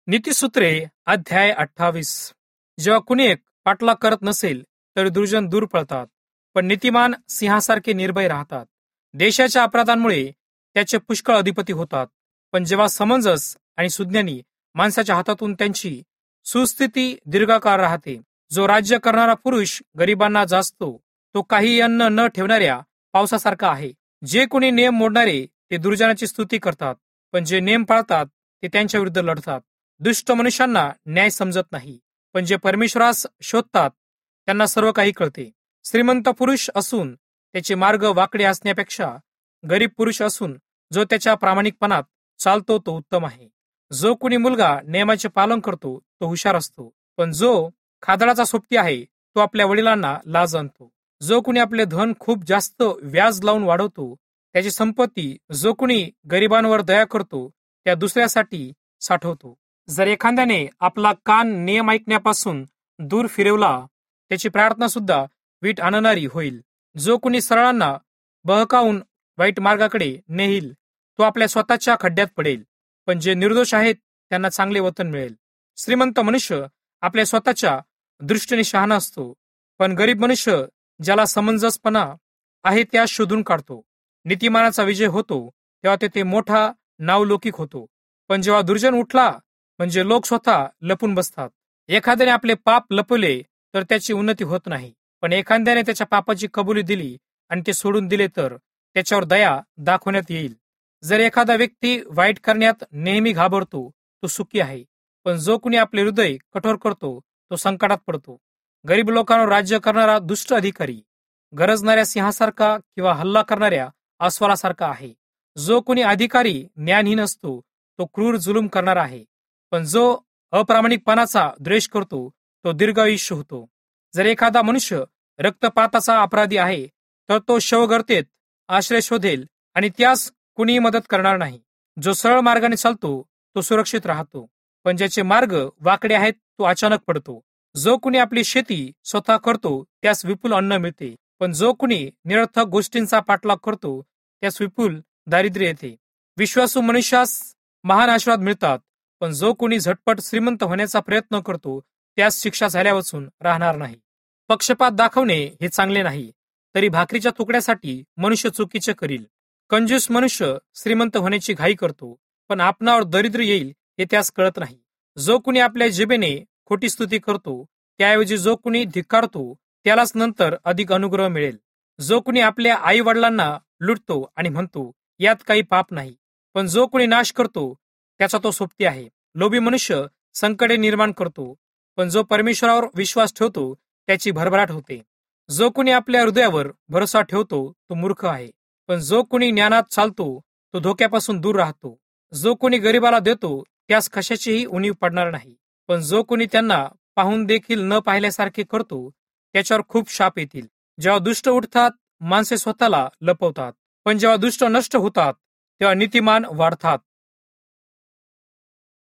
नीतिसूत्रे अध्याय 28. जेव्हा कुणी एक पाठलाग करत नसेल तर दुर्जन दूर पळतात, पण नीतिमान सिंहासारखे निर्भय राहतात. देशाच्या अपराधांमुळे त्याचे पुष्कळ अधिपती होतात, पण जेव्हा समंजस आणि सुज्ञानी माणसाच्या हातातून त्यांची सुस्थिती दीर्घकाळ राहते. जो राज्य करणारा पुरुष गरिबांना जाचतो, तो काही अन्न न ठेवणाऱ्या पावसासारखा आहे. जे कोणी नियम मोडणारे ते दुर्जनाची स्तुती करतात, पण जे नियम पाळतात ते त्यांच्या विरुद्ध लढतात. दुष्ट मनुष्यांना न्याय समजत नाही, पण जे परमेश्वरास शोधतात त्यांना सर्व काही कळते. श्रीमंत पुरुष असून त्याचे मार्ग वाकडे असण्यापेक्षा गरीब पुरुष असून जो त्याच्या प्रामाणिकपणात चालतो तो उत्तम आहे. जो कोणी मुलगा नियमाचे पालन करतो तो हुशार असतो, पण जो खादडाचा सोबती आहे तो आपल्या वडिलांना लाज आणतो. जो कोणी आपले धन खूप जास्त व्याज लावून वाढवतो त्याची संपत्ती जो कोणी गरिबांवर दया करतो त्या दुसऱ्यासाठी साठवतो. जर एखाद्याने आपला कान नियम ऐकण्यापासून दूर फिरवला त्याची प्रार्थना सुद्धा वीट आणणारी होईल. जो कोणी सरळांना बहकावून वाईट मार्गाकडे नेईल तो आपल्या स्वतःच्या खड्ड्यात पडेल, पण जे निर्दोष आहेत त्यांना चांगले वतन मिळेल. श्रीमंत मनुष्य आपल्या स्वतःच्या दृष्टीने शहाणा असतो, पण गरीब मनुष्य ज्याला समंजसपणा आहे त्या शोधून काढतो. नीतिमानाचा विजय होतो तेव्हा तेथे मोठा नावलौकिक होतो, पण जेव्हा दुर्जन उठला म्हणजे लोक स्वतः लपून बसतात. एखाद्याने आपले पाप लपवले तर त्याची उन्नती होत नाही, पण एखाद्याने त्याच्या पापाची कबुली दिली आणि ते सोडून दिले तर त्याच्यावर दया दाखवण्यात येईल. जर एखादा व्यक्ती वाईट करण्यात नेहमी घाबरतो तो सुखी आहे, पण जो कुणी आपले हृदय कठोर करतो तो संकटात पडतो. गरीब लोकांवर राज्य करणारा दुष्ट अधिकारी गरजणाऱ्या सिंहासारखा किंवा हल्ला करणाऱ्या अस्वलासारखा आहे. जो कोणी अधिकारी ज्ञानहीन असतो तो क्रूर जुलूम करणारा आहे, पण जो अप्रामाणिकपणाचा द्वेष करतो तो दीर्घायुष्य होतो. जर एखादा मनुष्य रक्तपाताचा अपराधी आहे तर तो शवगर्तेत आश्रय शोधेल आणि त्यास कुणीही मदत करणार नाही. जो सरळ मार्गाने चालतो तो सुरक्षित राहतो, पण ज्याचे मार्ग वाकडे आहेत तो अचानक पडतो. जो कुणी आपली शेती स्वतः करतो त्यास विपुल अन्न मिळते, पण जो कुणी निरर्थक गोष्टींचा पाठलाग करतो त्यास विपुल दारिद्र्य येते. विश्वासू मनुष्यास महान आशीर्वाद मिळतात, पण जो कोणी झटपट श्रीमंत होण्याचा प्रयत्न करतो त्यास शिक्षा झाल्यापासून राहणार नाही. पक्षपात दाखवणे हे चांगले नाही, तरी भाकरीच्या तुकड्यासाठी मनुष्य चुकीचे करील. कंजूस मनुष्य श्रीमंत होण्याची घाई करतो, पण आपणावर दरिद्र येईल हे त्यास कळत नाही. जो कुणी आपल्या जिभेने खोटी स्तुती करतो त्याऐवजी जो कुणी धिक्कारतो त्यालाच नंतर अधिक अनुग्रह मिळेल. जो कुणी आपल्या आई वडिलांना लुटतो आणि म्हणतो यात काही पाप नाही, पण जो कुणी नाश करतो त्याचा तो सोबती आहे. लोभी मनुष्य संकटे निर्माण करतो, पण जो परमेश्वरावर विश्वास ठेवतो त्याची भरभराट होते. जो कुणी आपल्या हृदयावर भरोसा ठेवतो तो मूर्ख आहे, पण जो कुणी ज्ञानात चालतो तो धोक्यापासून दूर राहतो. जो कोणी गरिबाला देतो त्यास कशाचीही उणीव पडणार नाही, पण जो कोणी त्यांना पाहून देखील न पाहिल्यासारखे करतो त्याच्यावर खूप शाप येतील. जेव्हा दुष्ट उठतात माणसे स्वतःला लपवतात, पण जेव्हा दुष्ट नष्ट होतात तेव्हा नीतिमान वाढतात.